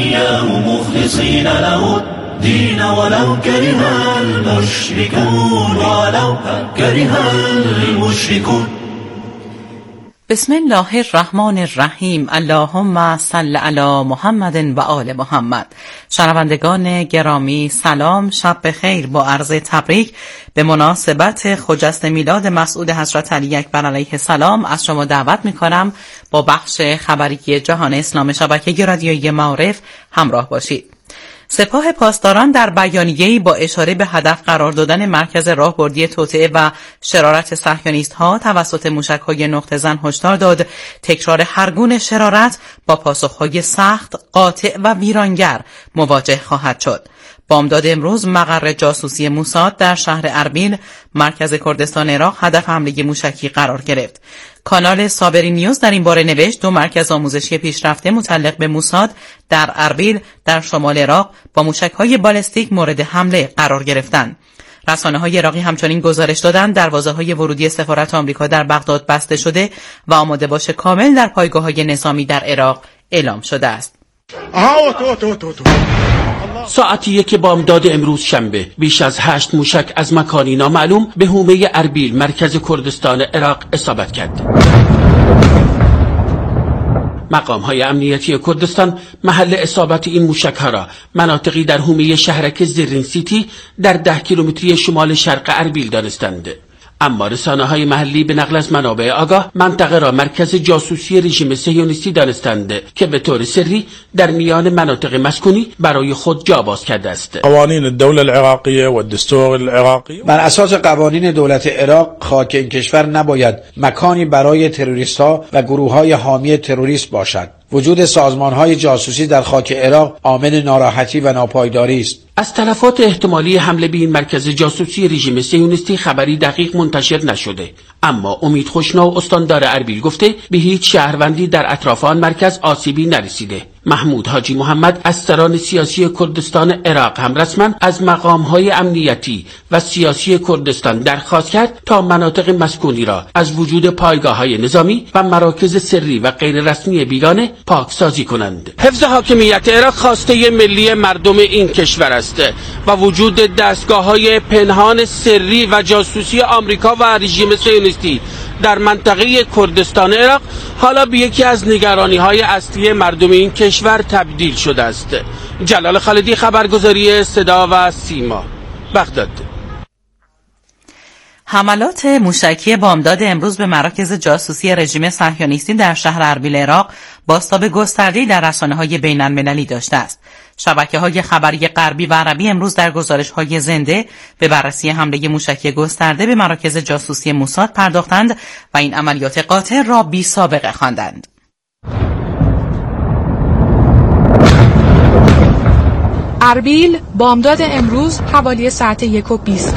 إياه مخلصين له الدين ولو كره المشركون ولو كره المشركون. بسم الله الرحمن الرحیم. اللهم صل علی محمد و آل محمد. شنوندگان گرامی سلام، شب بخیر با عرض تبریک به مناسبت خجست میلاد مسعود حضرت علی اکبر علیه السلام از شما دعوت میکنم با بخش خبری جهان اسلام شبکه رادیویی معارف همراه باشید. سپاه پاسداران در بیانیه‌ای با اشاره به هدف قرار دادن مرکز راهبردی توطئه و شرارت صهیونیست‌ها توسط موشک‌های نقطه‌زن هشدار داد تکرار هر گونه شرارت با پاسخ‌های سخت، قاطع و ویرانگر مواجه خواهد شد. بامداد امروز مقر جاسوسی موساد در شهر اربیل مرکز کردستان عراق هدف حمله موشکی قرار گرفت. کانال صابری نیوز در این باره نوشت 2 مرکز آموزشی پیشرفته متعلق به موساد در اربیل در شمال عراق با موشک‌های بالستیک مورد حمله قرار گرفتند. رسانه‌های عراقی همچنین گزارش دادند دروازه‌های ورودی سفارت آمریکا در بغداد بسته شده و آماده باش کامل در پایگاه‌های نظامی در عراق اعلام شده است. ساعتی 1 بامداد امروز شنبه بیش از 8 موشک از مکانی نامعلوم به حومه اربیل مرکز کردستان عراق اصابت کرد. مقام‌های امنیتی کردستان محل اصابت این موشک‌ها را مناطقی در حومه شهرک زرین سیتی در 10 کیلومتری شمال شرق اربیل دانستند. اما رسانه‌های محلی به نقل از منابع آگاه منطقه را مرکز جاسوسی رژیم صهیونیستی دانستند که به طور سری در میان مناطق مسکونی برای خود جا باز کرده است. قوانین الدوله العراقیه و الدستور العراقی بر اساس قوانین دولت عراق خاک این کشور نباید مکانی برای تروریست‌ها و گروه‌های حامی تروریست باشد. وجود سازمان‌های جاسوسی در خاک عراق عامل ناراحتی و ناپایداری است. از تلفات احتمالی حمله به این مرکز جاسوسی رژیم صهیونیستی خبری دقیق منتشر نشده، اما امید خوشنو استاندار اربیل گفته به هیچ شهروندی در اطراف آن مرکز آسیبی نرسیده. محمود حاجی محمد از سران سیاسی کردستان عراق هم رسما از مقام‌های امنیتی و سیاسی کردستان درخواست کرد تا مناطق مسکونی را از وجود پایگاه‌های نظامی و مراکز سری و غیر رسمی بیگانه پاکسازی کنند. حفظ حاکمیت عراق خواسته ملی مردم این کشور است و وجود دستگاه‌های پنهان سری و جاسوسی آمریکا و رژیم صهیونیستی در منطقه کردستان عراق حالا به یکی از نگرانی‌های اصلی مردم این کشور تبدیل شده است. جلال خالدی، خبرگزاری صدا و سیما، بغداد. حملات موشکی بامداد امروز به مراکز جاسوسی رژیم صهیونیستی در شهر اربیل عراق بازتاب گسترده‌ای در رسانه‌های بین‌المللی داشته است. شبکه‌های خبری غربی و عربی امروز در گزارش‌های زنده به بررسی حمله موشکی گسترده به مراکز جاسوسی موساد پرداختند و این عملیات قاطع را بی‌سابقه خواندند. اربیل بامداد امروز حوالی ساعت 1:20.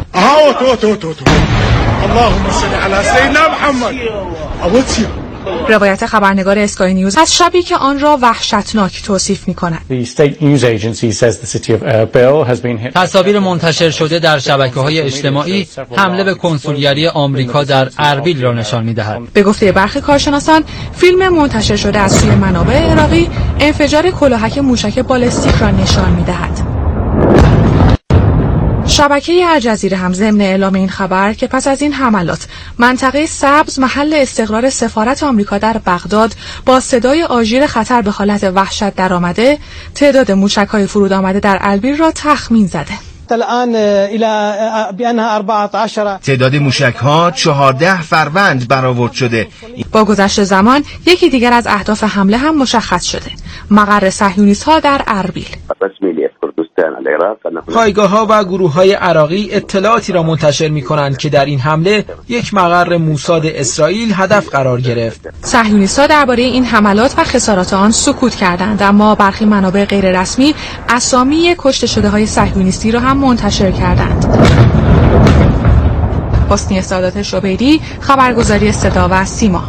اللهم صل علی سیدنا محمد. روایت خبرنگار اسکای نیوز از شبی که آن را وحشتناک توصیف می‌کند. تصاویر منتشر شده در شبکه‌های اجتماعی حمله به کنسولگری آمریکا در اربیل را نشان می‌دهد. به گفته برخی کارشناسان، فیلم منتشر شده از سوی منابع عراقی انفجار کلاهک موشک بالستیک را نشان می‌دهد. شبکه الجزیره هم ضمن اعلام این خبر که پس از این حملات منطقه سبز محل استقرار سفارت آمریکا در بغداد با صدای آژیر خطر به حالت وحشت درآمده، تعداد موشک‌های فرود آمده در اربیل را تخمین زده. الان الى بانها 14 تعداد موشک‌ها 14 فروند برآورد شده. با گذشت زمان یکی دیگر از اهداف حمله هم مشخص شده: مقر صهیونیست‌ها در اربیل. پایگاه‌ها و گروه‌های عراقی اطلاعاتی را منتشر می‌کنند که در این حمله یک مقر موساد اسرائیل هدف قرار گرفت. صهیونیست‌ها درباره این حملات و خسارات آن سکوت کردند، اما برخی منابع غیر رسمی اسامی کشته شده‌های صهیونیستی را هم منتشر کردند. حسنی سعادت شبیری، خبرگزاری صدا و سیما.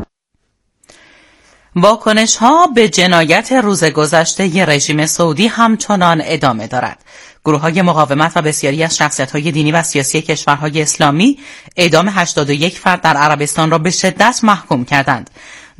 واکنش‌ها به جنایت روز گذشته رژیم سعودی همچنان ادامه دارد. گروه‌های مقاومت و بسیاری از شخصیت‌های دینی و سیاسی کشورهای اسلامی اعدام 81 فرد در عربستان را به شدت محکوم کردند.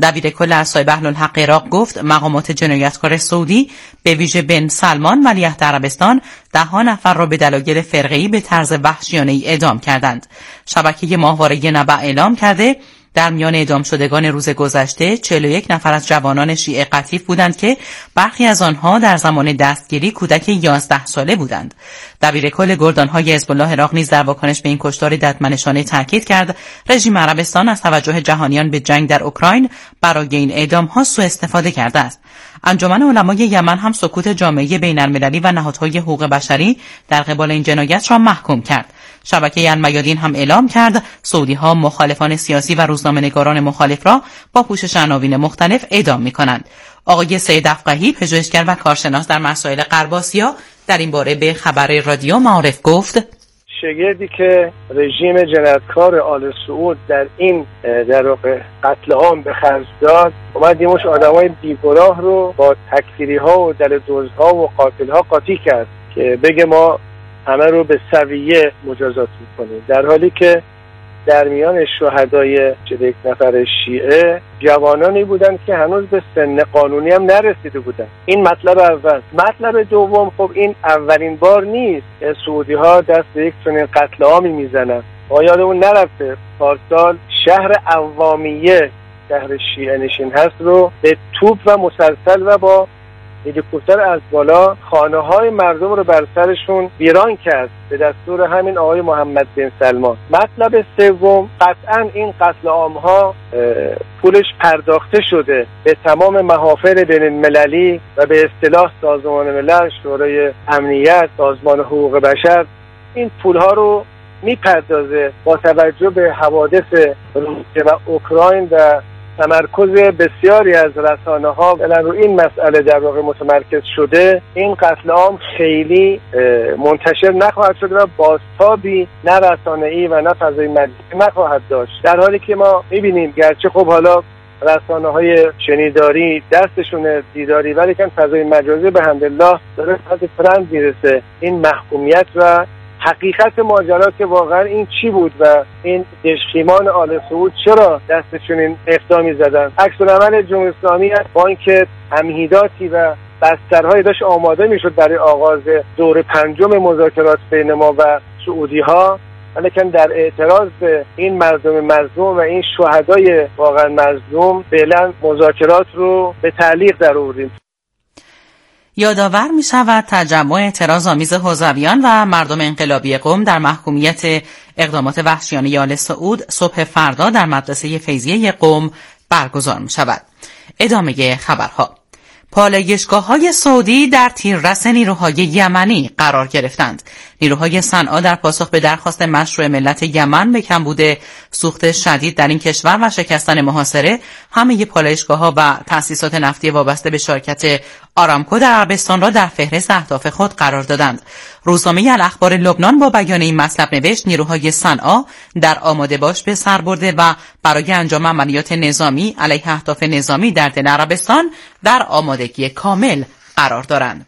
دبیر کل اصحاب اهل الحق عراق گفت مقامات جنایتکار سعودی به ویژه بن سلمان ولیعهد عربستان 10 نفر را به دلایل فرقه‌ای به طرز وحشیانه‌ای اعدام کردند. شبکه ماهواره نبع اعلام کرده در میان اعدام شدگان روز گذشته 41 نفر از جوانان شیعه قطیف بودند که برخی از آنها در زمان دستگیری کودک 11 ساله بودند. دبیر کل گردانهای حزب الله عراق نیز در واکنش به این کشتار ددمنشانه تاکید کرد رژیم عربستان از توجه جهانیان به جنگ در اوکراین برای این اعدام‌ها سوء استفاده کرده است. انجمن علمای یمن هم سکوت جامعه بین‌المللی و نهادهای حقوق بشری در قبال این جنایت را محکوم کرد. شبکه المیادین هم اعلام کرد سعودی‌ها مخالفان سیاسی و روزنامه‌نگاران مخالف را با پوشش عناوین مختلف اعدام می‌کنند. آقای سید افقهی، پژوهشگر و کارشناس در مسائل غرب آسیا، در این باره به خبر رادیو معارف گفت: شگردی که رژیم جنایتکار آل سعود در این در واقع قتل عام به خرج داد، اومد یه مش آدمای بیگناه رو با تکفیری‌ها و دلدوزها و قاتل‌ها قاطی کرد که بگه ما همه رو به سویه مجازات می‌کنیم، در حالی که در میان شهدای 41 نفر شیعه جوانانی بودند که هنوز به سن قانونی هم نرسیده بودند. این مطلب اول. مطلب دوم، خب این اولین بار نیست که سعودی‌ها دست به یک چنین قتل عامی میزنند. ما یادمون نرفته پارسال شهر عوامیه، شهر شیعه نشین هست، رو به توپ و مسلسل و با هلیکوپتر از بالا خانه‌های مردم رو بر سرشون ویران کرد به دستور همین آقای محمد بن سلمان. مطلب سوم، قطعاً این قتل عام‌ها پولش پرداخته شده به تمام محافل بین‌المللی و به اصطلاح سازمان ملل، شورای امنیت، سازمان حقوق بشر این پول‌ها رو میپردازه با توجه به حوادث روسیه و اوکراین و تمرکز بسیاری از رسانه‌ها رو این مسئله در واقع متمرکز شده. این قتل عام خیلی منتشر نخواهد شد و بازتابی نه رسانه‌ای و نه فضای مجازی نخواهد داشت، در حالی که ما می‌بینیم گرچه خب حالا رسانه‌های شنیداری دستشون دیداری، ولی که فضای مجازی به حمدالله داره حد ترند میرسه این محکومیت و حقیقت ماجرا که واقعا این چی بود و این دشخیمان آل سعود چرا دستشون این اقدامی زدن. عکس‌العمل جمهوری اسلامی با اینکه تمهیداتی و بسترهایی داشت آماده میشد برای آغاز دور 5 مذاکرات بین ما و سعودی‌ها، ولیکن در اعتراض به این مردم مظلوم و این شهدای واقعا مظلوم فعلا مذاکرات رو به تعلیق در آوردیم. یادآور می شود تجمع اعتراض‌آمیز حوزویان و مردم انقلابی قم در محکومیت اقدامات وحشیانه آل سعود صبح فردا در مدرسه فیضیه قم برگزار می شود. ادامه خبرها. پالایشگاه‌های سعودی در تیررس نیروهای یمنی قرار گرفتند. نیروهای صنعا در پاسخ به درخواست مشروع ملت یمن به کمبود سوخت شدید در این کشور و شکستن محاصره، همه پالایشگاه‌ها و تأسیسات نفتی وابسته به شرکت آرامکو در عربستان را در فهرست اهداف خود قرار دادند. روزنامه الاخبار لبنان با بیان این مطلب نوشت نیروهای صنعا در آماده باش به سر برده و برای انجام عملیات نظامی علیه اهداف نظامی در دل عربستان در آمادگی کامل قرار دارند.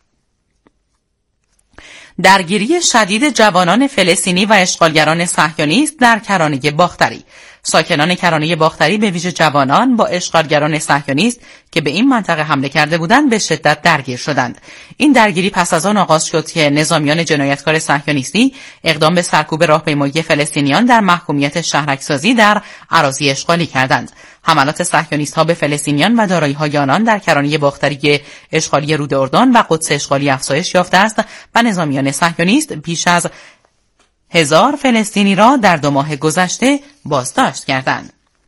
درگیری شدید جوانان فلسطینی و اشغالگران صهیونیست در کرانه باختری. ساکنان کرانه باختری به ویژه جوانان با اشغالگران صهیونیست که به این منطقه حمله کرده بودند به شدت درگیر شدند. این درگیری پس از آن آغاز شد که نظامیان جنایتکار صهیونیستی اقدام به سرکوب راهپیمایی فلسطینیان در محکومیت شهرک‌سازی در اراضی اشغالی کردند. حملات صهیونیست‌ها به فلسطینیان و دارایی‌های آنان در کرانه باختری اشغالی رود اردن و قدس اشغالی افزایش یافته است و نظامیان صهیونیست بیش از 1000 فلسطینی را در 2 ماه گذشته بازداشت کردند.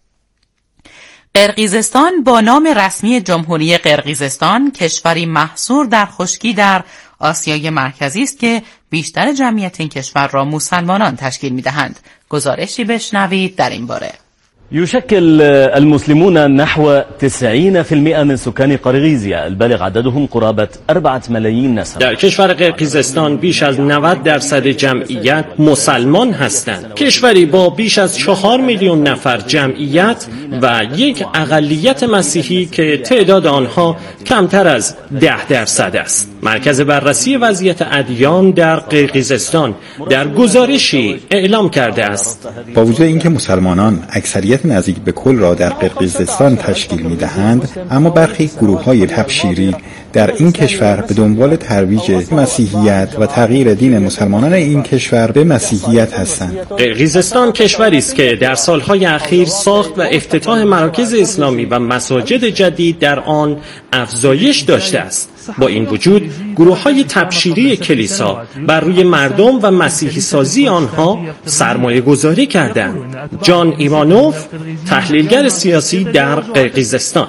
قرقیزستان با نام رسمی جمهوری قرقیزستان کشوری محصور در خشکی در آسیای مرکزی است که بیشتر جمعیت این کشور را مسلمانان تشکیل می‌دهند. گزارشی بشنوید در این باره. يشكل المسلمون نحو 90% من سكان قرقيزيا البالغ عددهم قرابة 4 ملايين نسمة. در کشور قرقیزستان بیش از 90% جمعیت مسلمان هستند. کشوری با بیش از 4 میلیون نفر جمعیت و یک اقلیت مسیحی که تعداد آنها کمتر از 10% است. مرکز بررسی وضعیت ادیان در قرقیزستان در گزارشی اعلام کرده است با وجود اینکه مسلمانان اکثریت اکثریت نزدیک به کل را در قرقیزستان تشکیل می‌دهند، اما برخی گروه‌های تبشیری در این کشور به دنبال ترویج مسیحیت و تغییر دین مسلمانان این کشور به مسیحیت هستند. قرقیزستان کشوری است که در سالهای اخیر ساخت و افتتاح مراکز اسلامی و مساجد جدید در آن افزایش داشته است. با این وجود گروه‌های تبشیری کلیسا بر روی مردم و مسیحی سازی آنها سرمایه گذاری کردند. جان ایوانوف، تحلیلگر سیاسی در قرقیزستان: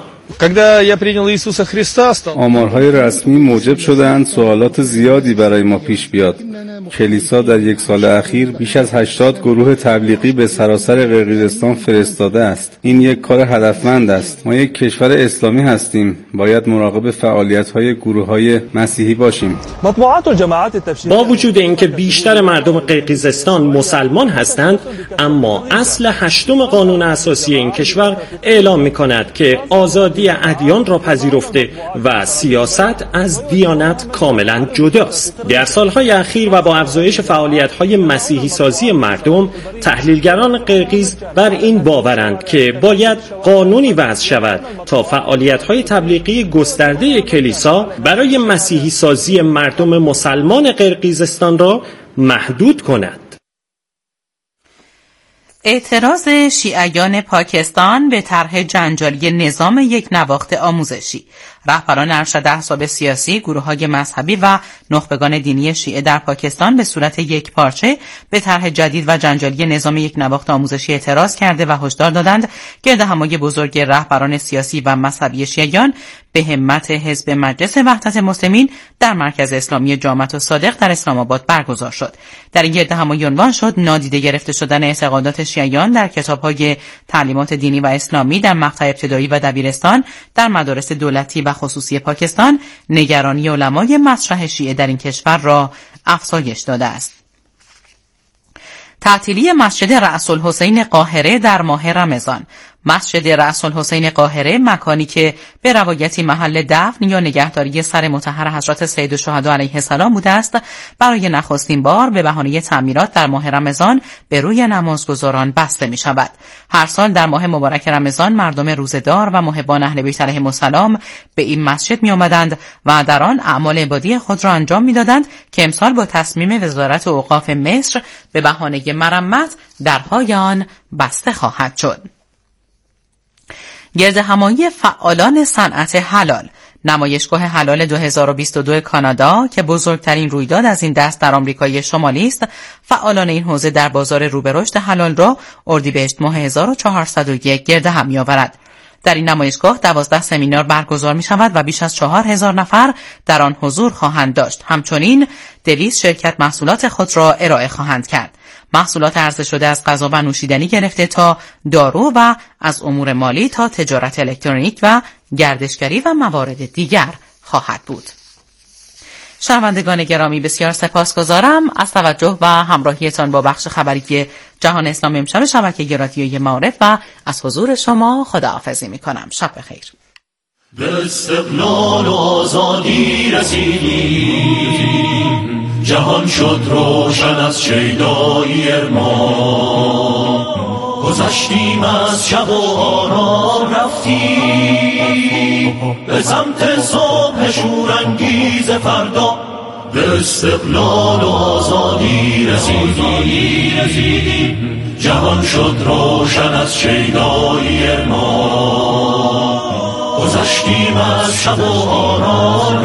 آمارهای رسمی موجب شدند سوالات زیادی برای ما پیش بیاد. کلیسا در یک سال اخیر بیش از 80 گروه تبلیغی به سراسر قرقیزستان فرستاده است. این یک کار هدفمند است. ما یک کشور اسلامی هستیم. باید مراقب فعالیت‌های گروه‌های مسیحی باشیم. با وجود اینکه بیشتر مردم قرقیزستان مسلمان هستند، اما اصل 8 قانون اساسی این کشور اعلام می‌کند که آزادی ادیان را پذیرفته و سیاست از دیانت کاملا جداست. در سالهای اخیر و با افزایش فعالیت‌های مسیحی سازی مردم، تحلیلگران قرقیز بر این باورند که باید قانونی وضع شود تا فعالیت‌های تبلیغی گسترده کلیسا برای مسیحی سازی مردم مسلمان قرقیزستان را محدود کند. اعتراض شیعیان پاکستان به طرح جنجالی نظام یک نواخت آموزشی. رهبران ارشد احزاب سیاسی، گروه‌های مذهبی و نخبگان دینی شیعه در پاکستان به صورت یک پارچه به طرح جدید و جنجالی نظام یک نواخت آموزشی اعتراض کرده و هشدار دادند گردهمایی بزرگ رهبران سیاسی و مذهبی شیعیان به همت حزب مجلس وحدت مسلمین در مرکز اسلامی جامعة الصادق در اسلام آباد برگزار شد. در این گردهمایی عنوان شد نادیده گرفته شدن اعتقادات شیعیان در کتاب‌های تعلیمات دینی و اسلامی در مقطع ابتدایی و دبیرستان در مدارس دولتی و خصوصی پاکستان نگرانی علمای مطرح شیعه در این کشور را افزایش داده است. تعطیلی مسجد رأس الحسین قاهره در ماه رمضان. مسجد رأس الحسین قاهره، مکانی که به روایتی محل دفن یا نگهداری سر مطهر حضرت سید الشهدا علیه السلام بوده است، برای نخستین بار به بهانه تعمیرات در ماه رمضان به روی نمازگزاران بسته می شود. هر سال در ماه مبارک رمضان مردم روزه‌دار و محبان اهل بیت علیهم السلام به این مسجد می آمدند و در آن اعمال عبادی خود را انجام می دادند که امسال با تصمیم وزارت اوقاف مصر به بهانه مرمت درهای آن بسته خواهد شد. گردهمایی فعالان صنعت حلال. نمایشگاه حلال 2022 کانادا که بزرگترین رویداد از این دست در آمریکای شمالی است، فعالان این حوزه در بازار رو به رشد حلال را اردیبهشت ماه 1401 گردهم می‌آورد. در این نمایشگاه 12 سمینار برگزار می شود و بیش از 4000 نفر در آن حضور خواهند داشت. همچنین 200 شرکت محصولات خود را ارائه خواهند کرد. محصولات عرضه شده از غذا و نوشیدنی گرفته تا دارو و از امور مالی تا تجارت الکترونیک و گردشگری و موارد دیگر خواهد بود. شنوندگان گرامی، بسیار سپاسگزارم از توجه و همراهیتان با بخش خبری جهان اسلامی امشب شبکه رادیویی معارف و از حضور شما خداحافظی می‌کنم. شب بخیر. به استقلال و آزادی رسیدیم، جهان شد روشن از شیدایی ارمان، گذشتیم از شب و آرام رفتیم به سمت صبح شورانگیز فردا. به استقلال و آزادی رسیدیم، جهان شد روشن از شیدایی ارمان، گذشتیم از شب و آرام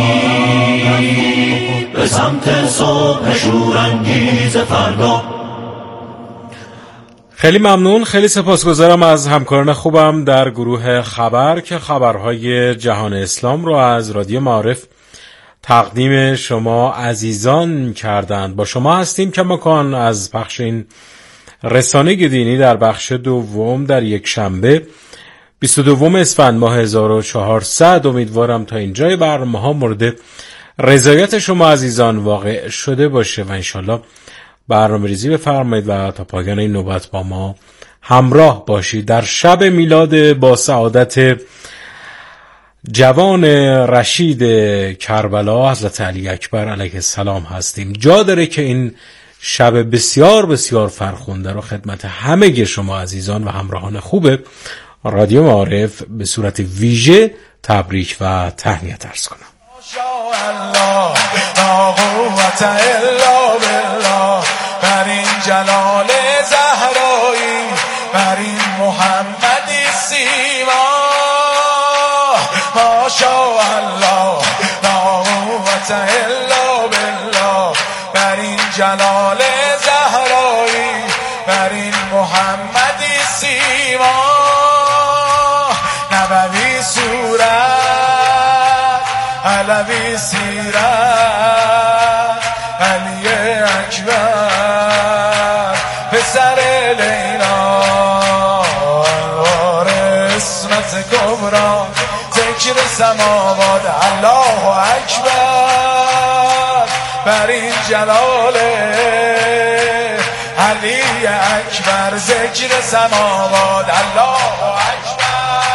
رفتیم به سمت صبح شورانگیز فردا. خیلی ممنون، خیلی سپاسگزارم از همکاران خوبم در گروه خبر که خبرهای جهان اسلام رو از رادیو معارف تقدیم شما عزیزان کردند. با شما هستیم کماکان از پخش این رسانه دینی در بخش دوم در یک شنبه 22 اسفند ماه 1400. امیدوارم تا اینجای برنامه‌ها مورد رضایت شما عزیزان واقع شده باشه و انشالله برنامه‌ریزی بفرمایید و تا پایان این نوبت با ما همراه باشید. در شب میلاد با سعادت جوان رشید کربلا حضرت علی اکبر علیه السلام هستیم. جا داره که این شب بسیار بسیار فرخنده رو خدمت همه شما عزیزان و همراهان خوب رادیو معارف به صورت ویژه تبریک و تهنیت عرض کنم. ماشاءالله لا قوت الا بالله، بر این جلال زهرایی، بر این محمدی سیما. ماشاءالله لا قوت الا بالله، بر این جلال زهرایی، بر این محمدی سیما. نبوی صورت، علوی سیرت، علی اکبر پسر لیلا، الوار اسمت کبرا، ذکر سماوات الله اکبر، بر این جلال علی اکبر، ذکر سماوات الله اکبر.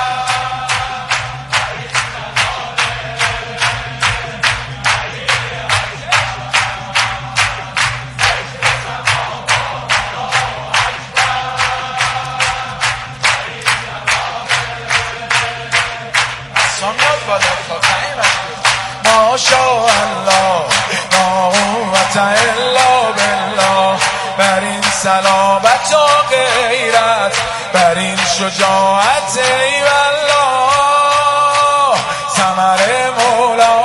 ماشاءالله لا قوت الا بالله، بر این صلابت و غیرت، بر این شجاعت ای والله، ثمر مولا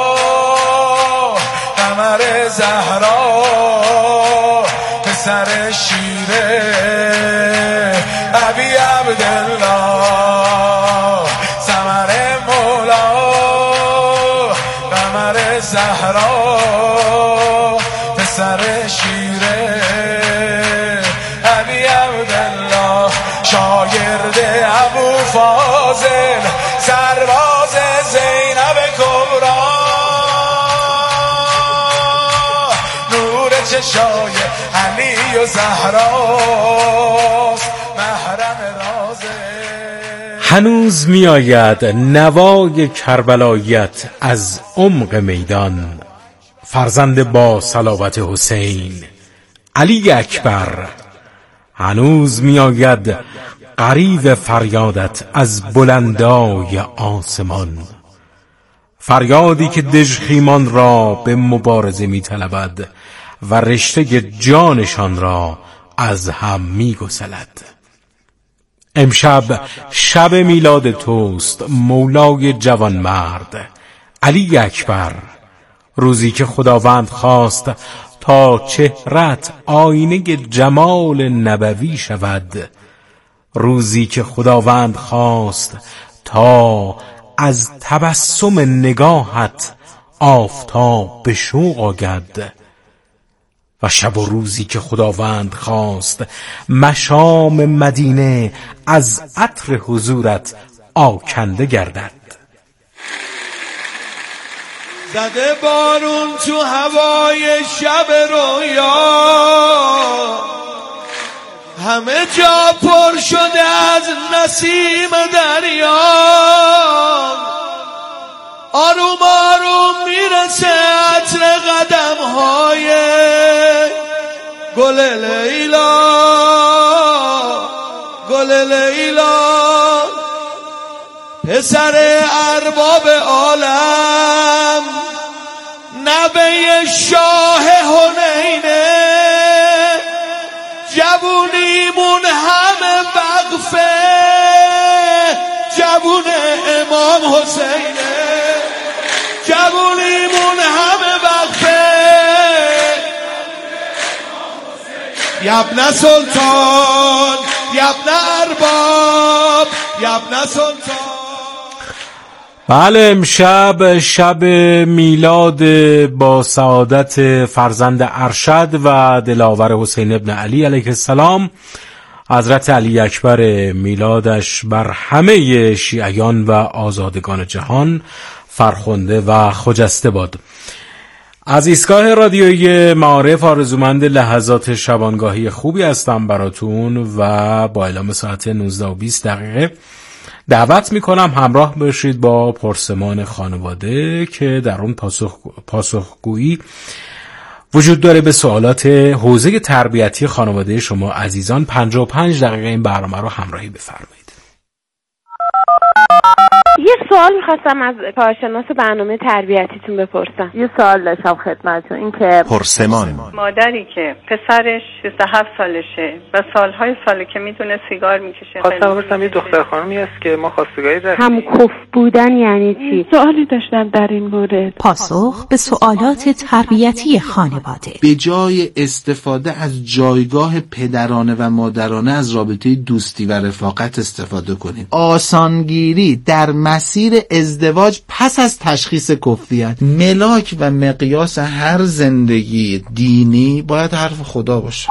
قمر زهرا، پسر شیره ابی عبدالله، ثمر مولا قمر زهرا، پسر شیره ابی عبدالله، شاگرد ابو فاضل، سرباز زینب کبرا، نور چشای علی و زهراست، محرم رازه. هنوز می آید نوای کربلاییت از عمق میدان، فرزند با صلابت حسین علی اکبر. هنوز می آید غریو فریادت از بلندای آسمان، فریادی که دژخیمان را به مبارزه می طلبد و رشته جانشان را از هم می گسلد. امشب شب میلاد توست مولای جوانمرد علی اکبر، روزی که خداوند خواست تا چهرت آینه جمال نبوی شود، روزی که خداوند خواست تا از تبسم نگاهت آفتاب به شوق آید، و شب و روزی که خداوند خواست مشام مدینه از عطر حضورت آکنده گردد. زده بارون تو هوای شب رویا، همه جا پر شده از نسیم دریا، آروم آروم میرسه عطر قدم‌های گل لیلا، گل لیلا، پسر ارباب عالم، نبی شاه حنینه، جوونیمون همه وقفه، جوون امام حسینه، جوونیمون همه وقفه، یبن سلطان، یبن ارباب، یبن سلطان. بله، امشب شب میلاد با سعادت فرزند ارشد و دلاور حسین ابن علی علیه السلام، حضرت علی اکبر میلادش بر همه شیعیان و آزادگان جهان فرخنده و خجسته باد. از ایستگاه رادیویی معارف آرزومند لحظات شبانگاهی خوبی هستم براتون و با اعلام ساعت 19:20 دعوت میکنم همراه باشید با پرسمان خانواده که در اون پاسخگویی وجود داره به سوالات حوزه تربیتی خانواده شما عزیزان 55 دقیقه این برنامه رو همراهی بفرمایید. یه سوال میخواستم از کارشناس برنامه تربیتیتون بپرسم. یه سوال داشتم خدمتتون، این که پرسمان مادری که پسرش 27 سالشه و ساله که میدونه سیگار میکشه. خواستم بپرسم یه دختر خانمی هست که ما خواستگاری داشتیم. همکف بودن یعنی چی؟ سوالی داشتم در این مورد. پاسخ به سوالات تربیتی خانواده. به جای استفاده از جایگاه پدرانه و مادرانه از رابطه دوستی و رفاقت استفاده کنید. آسانگیری در مسیر ازدواج پس از تشخیص کفریت، ملاک و مقیاس هر زندگی دینی باید حرف خدا باشه.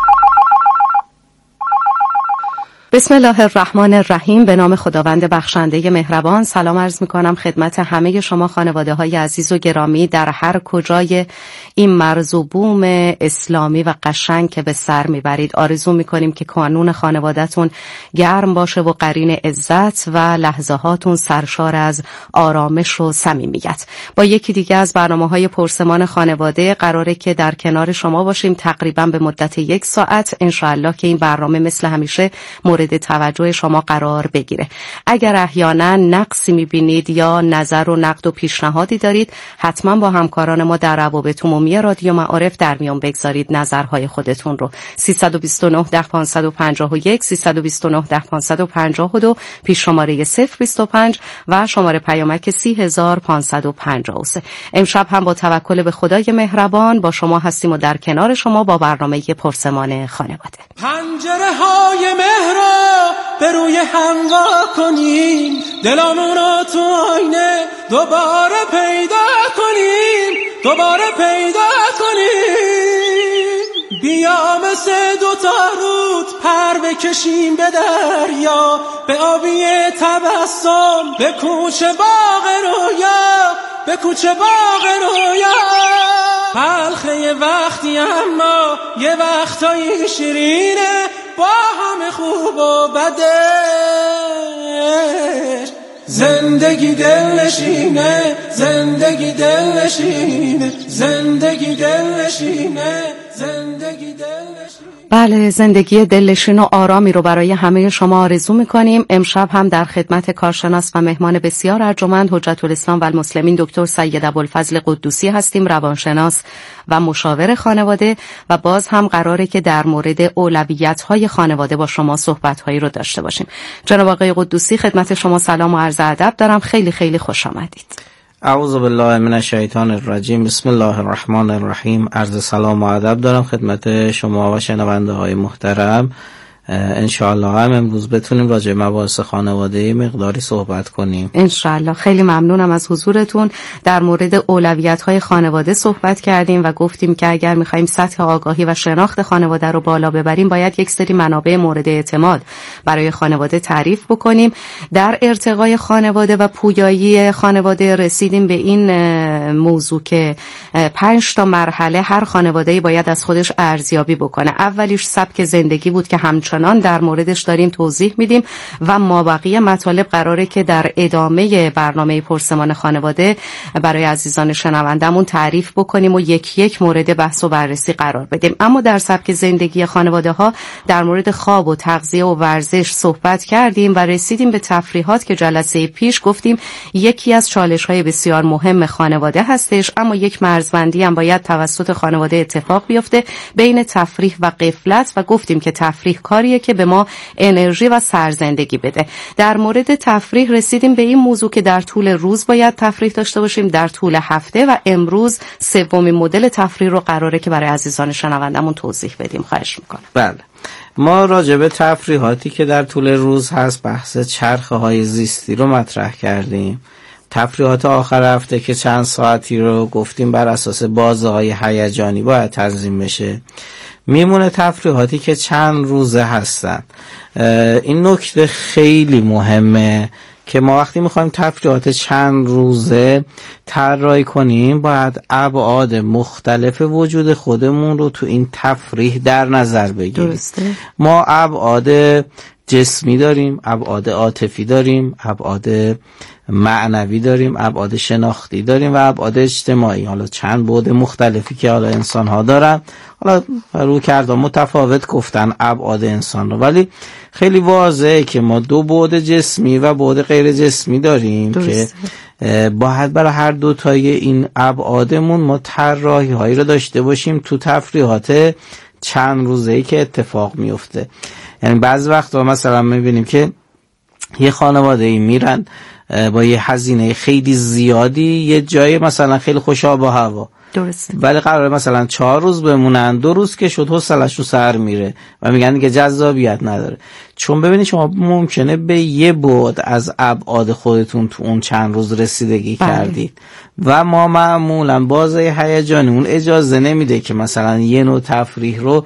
بسم الله الرحمن الرحیم. به نام خداوند بخشنده مهربان. سلام عرض میکنم خدمت همه شما خانواده های عزیز و گرامی در هر کجای این مرز و بوم اسلامی و قشنگ که به سر میبرید. آرزو میکنیم که کانون خانوادهتون گرم باشه و قرین عزت و لحظه هاتون سرشار از آرامش و صمیمیت. با یکی دیگه از برنامه‌های پرسمان خانواده قراره که در کنار شما باشیم تقریبا به مدت 1 ساعت. انشاءالله که این برنامه مثل همیشه مورد توجه شما قرار بگیره. اگر احیانا نقصی میبینید یا نظر و نقد و پیشنهادی دارید، حتما با همکاران ما در روابط عمومی رادیو معارف در میان بگذارید نظرهای خودتون رو. 329 10 551 329 10 552 پیش شماره 025 و شماره پیامک 30553. امشب هم با توکل به خدای مهربان با شما هستیم و در کنار شما با برنامه پرسمان خانواده. پنجره های مهر به روی هم وا کنیم، دلامون رو تو آینه دوباره پیدا کنیم، دوباره پیدا کنیم. بیا مثل 2 رود پر بکشیم به دریا، به آبی تبسم، به کوچه باغ رویا، به کوچه باغ رویا. حلقه یه وقتی اما یه وقتایی شیرینه، با همه خوب و بدش زندگی دلنشینه، زندگی دلنشینه، زندگی دلنشینه، زندگی دلنشینه. بله، زندگی دلنشین و آرامی رو برای همه شما آرزو می‌کنیم. امشب هم در خدمت کارشناس و مهمان بسیار ارجمند حجت الاسلام و المسلمین دکتر سید ابوالفضل قدوسی هستیم، روانشناس و مشاور خانواده، و باز هم قراره که در مورد اولویت‌های خانواده با شما صحبت‌هایی رو داشته باشیم. جناب آقای قدوسی، خدمت شما سلام و عرض ادب دارم. خیلی خیلی خوش آمدید. اعوذ بالله من الشیطان الرجیم. بسم الله الرحمن الرحیم. عرض سلام و ادب دارم خدمت شما و شنونده های محترم. انشاءالله هم امروز بتونیم راجع به مباحث خانواده مقداری صحبت کنیم. انشاءالله. خیلی ممنونم از حضورتون. در مورد اولویت‌های خانواده صحبت کردیم و گفتیم که اگر می‌خوایم سطح آگاهی و شناخت خانواده رو بالا ببریم، باید یک سری منابع مورد اعتماد برای خانواده تعریف بکنیم. در ارتقای خانواده و پویایی خانواده رسیدیم به این موضوع که 5 تا مرحله هر خانواده‌ای باید از خودش ارزیابی بکنه. اولیش سبک زندگی بود که همچنان در موردش داریم توضیح میدیم و مابقی مطالب قراره که در ادامه برنامه پرسمان خانواده برای عزیزان شنوندمون تعریف بکنیم و یک مورد بحث و بررسی قرار بدیم. اما در سبک زندگی خانواده ها در مورد خواب و تغذیه و ورزش صحبت کردیم و رسیدیم به تفریحات که جلسه پیش گفتیم یکی از چالش های بسیار مهم خانواده هستش، اما یک مرزبندی هم باید توسط خانواده اتفاق بیفته بین تفریح و غفلت، و گفتیم که تفریح کاریه که به ما انرژی و سرزندگی بده. در مورد تفریح رسیدیم به این موضوع که در طول روز باید تفریح داشته باشیم، در طول هفته، و امروز 3مین مدل تفریح رو قراره که برای عزیزان شنوندمون توضیح بدیم. خواهش میکنم. بله، ما راجع به تفریحاتی که در طول روز هست بحث چرخه های زیستی رو مطرح کردیم. تفریحات آخر هفته که چند ساعتی رو گفتیم بر اساس بازه های هیجانی باید تنظیم بشه. میمونه تفریحاتی که چند روزه هستن. این نکته خیلی مهمه که ما وقتی میخوایم تفریحات چند روزه طراحی کنیم باید ابعاد مختلف وجود خودمون رو تو این تفریح در نظر بگیریم. درسته. ما ابعاد جسمی داریم، ابعاد عاطفی داریم، ابعاد معنوی داریم، ابعاد شناختی داریم و ابعاد اجتماعی. حالا چند بعد مختلفی که حالا انسان ها دارن، حالا رویکردها متفاوت گفتن ابعاد انسان رو، ولی خیلی واضحه که ما دو بعد جسمی و بعد غیر جسمی داریم. درسته. که باید برای هر دو تای این ابعادمون ما طراحی هایی رو داشته باشیم تو تفریحات چند روزه‌ای که اتفاق میفته. یعنی بعضی وقتا مثلا میبینیم که یه خانواده ای میرن با یه هزینه خیلی زیادی یه جای مثلا خیلی خوش آب و هوا، درسته، ولی قراره مثلا 4 روز بمونن، 2 روز که شد حوصله‌شون سر میره و میگن که جذابیت نداره. چون ببینید شما ممکنه به یه بعد از ابعاد خودتون تو اون چند روز رسیدگی کردید و ما معمولا بازه هیجانمون اجازه نمیده که مثلا یه نوع تفریح رو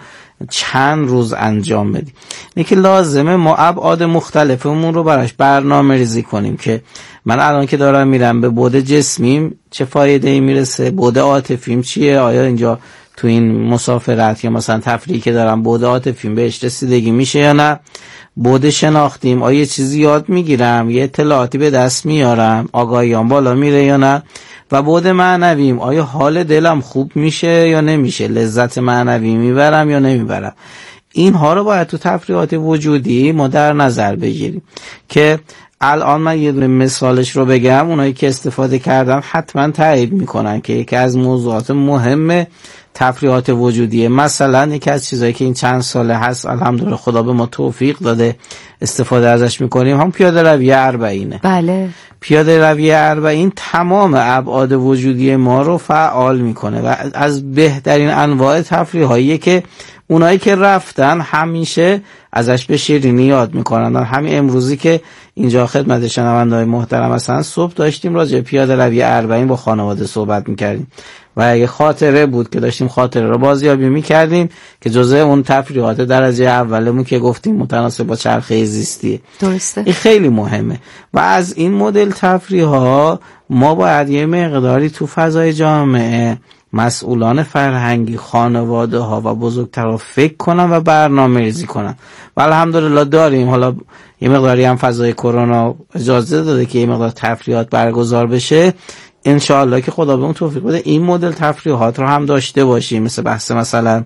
چند روز انجام بدیم. اینه که لازمه ما ابعاد مختلفمون رو براش برنامه ریزی کنیم که من الان که دارم میرم به بعد جسمیم چه فایده‌ای میرسه، بعد عاطفیم چیه، آیا اینجا تو این مسافرت یا مثلا تفریحی که دارم بعد عاطفیم بهش رسیدگی میشه یا نه، بعد شناختیم آیا یه چیزی یاد میگیرم، یه اطلاعاتی به دست میارم، آگاهیام بالا میره یا نه، و بعد معنویم آیا حال دلم خوب میشه یا نمیشه، لذت معنوی میبرم یا نمیبرم. اینها رو باید تو تفریحات وجودی ما در نظر بگیریم که الان من یه دونه مثالش رو بگم، اونایی که استفاده کردن حتما تایید میکنن که یکی از موضوعات مهم تفریحات وجودیه. مثلا یکی از چیزایی که این چند ساله هست الحمدلله خدا به ما توفیق داده استفاده ازش میکنیم هم پیاده روی 40. بله، پیاده روی 40 تمام ابعاد وجودی ما رو فعال میکنه و از بهترین انواع تفریحاییه که اونایی که رفتن همیشه ازش به شیرینی یاد میکنن. همین امروزی که اینجا خدمت شنونده‌های محترم هستن، صبح داشتیم راجع پیاده روی 40 با خانواده صحبت میکردیم و اگه خاطره بود که داشتیم خاطره رو بازیابی میکردیم که جزء اون تفریحات درجه اولمون که گفتیم متناسب با چرخه زیستیه. درسته. این خیلی مهمه و از این مدل تفریح‌ها ما باید یه مقداری تو فضای جامعه مسئولان فرهنگی، خانواده ها و بزرگترها فکر کنن و برنامه ریزی کنن و الحمدلله داریم. حالا یه مقداری هم فضای کرونا اجازه داده که یه مقدار تفریحات برگزار بشه. انشاءالله که خدا بهمون توفیق بده این مدل تفریحات رو هم داشته باشیم، مثل بحث مثلا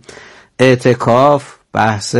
اعتکاف، بحث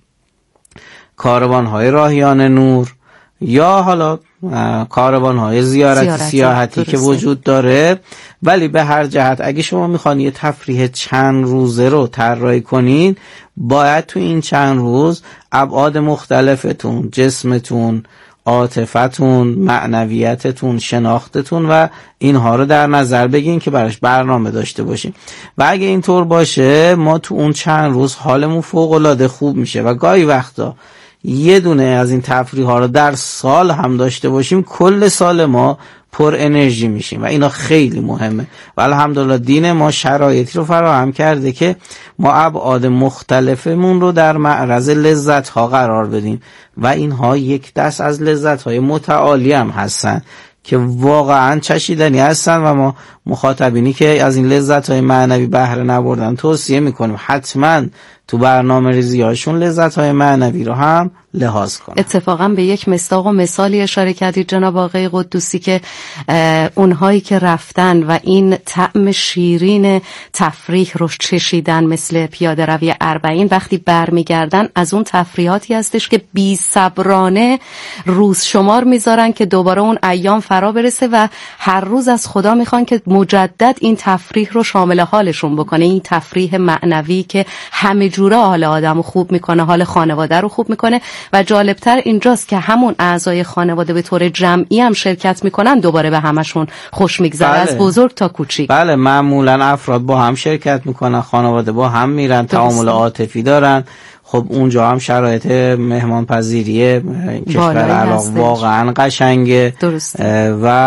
کاروان‌های راهیان نور یا حالا کاروان‌های زیارتی سیاحتی که وجود داره. ولی به هر جهت اگه شما میخوان یه تفریح چند روزه رو طراحی کنین، باید تو این چند روز ابعاد مختلفتون، جسمتون، عاطفتون، معنویتتون، شناختتون و اینها رو در نظر بگیرین که براش برنامه داشته باشیم و اگه اینطور باشه ما تو اون چند روز حالمون فوق‌العاده خوب میشه و گاهی وقتا یه دونه از این تفریح ها رو در سال هم داشته باشیم کل سال ما پر انرژی میشیم و اینا خیلی مهمه و الحمدلله دین ما شرایطی رو فراهم کرده که ما ابعاد مختلفمون رو در معرض لذت ها قرار بدیم و اینها یک دست از لذت های متعالی هم هستن که واقعا چشیدنی هستن و ما مخاطبینی که از این لذت های معنوی بهره نبردن توصیه میکنیم حتما تو برنامه ریزی هاشون لذت های معنوی رو هم لحاظ کنن. اتفاقا به یک مصداق و مثالی اشاره کردید جناب آقای قدوسی که اونهایی که رفتن و این طعم شیرین تفریح رو چشیدن مثل پیاده روی 40 وقتی برمیگردن از اون تفریحاتی هستش که بی صبرانه روز شمار میذارن که دوباره اون ایام فرا برسه و هر روز از خدا میخوان که مجدد این تفریح رو شامل حالشون بکنه. این تفریح معنوی که همه جوره حال آدمو خوب میکنه، حال خانواده رو خوب میکنه و جالبتر اینجاست که همون اعضای خانواده به طور جمعی هم شرکت میکنن، دوباره به همشون خوش میگذره. بله. از بزرگ تا کوچیک. بله، معمولا افراد با هم شرکت میکنن، خانواده با هم میرن، تعامل عاطفی دارن. خب اونجا هم شرایط مهمان پذیری کشور عراق واقعا قشنگه. درسته. و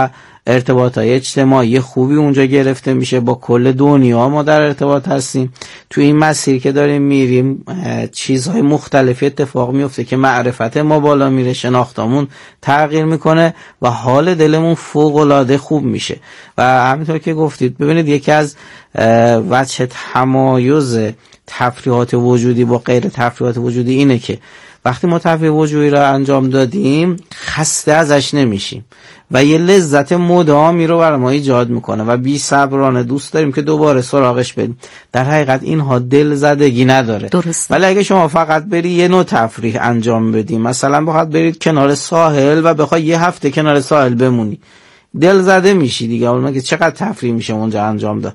ارتباطهای اجتماعی خوبی اونجا گرفته میشه، با کل دنیا ما در ارتباط هستیم. تو این مسیر که داریم میریم چیزهای مختلفی اتفاق میفته که معرفت ما بالا میره، شناختمون تغییر میکنه و حال دلمون فوق‌العاده خوب میشه. و همینطور که گفتید ببینید یکی از وجه تمایز تفریحات وجودی با غیر تفریحات وجودی اینه که وقتی ما تفریح وجودی را انجام دادیم خسته ازش نمیشیم و یه لذت مداومی رو برای ما ایجاد میکنه و بی صبرانه دوست داریم که دوباره سراغش بریم. در حقیقت اینها دل زدگی نداره. درست. ولی اگه شما فقط بری یه نوع تفریح انجام بدیم، مثلا بخواد برید کنار ساحل و بخوای یه هفته کنار ساحل بمونی، دل زده میشی دیگه. اون که چقدر تفریح میشه اونجا انجام داد.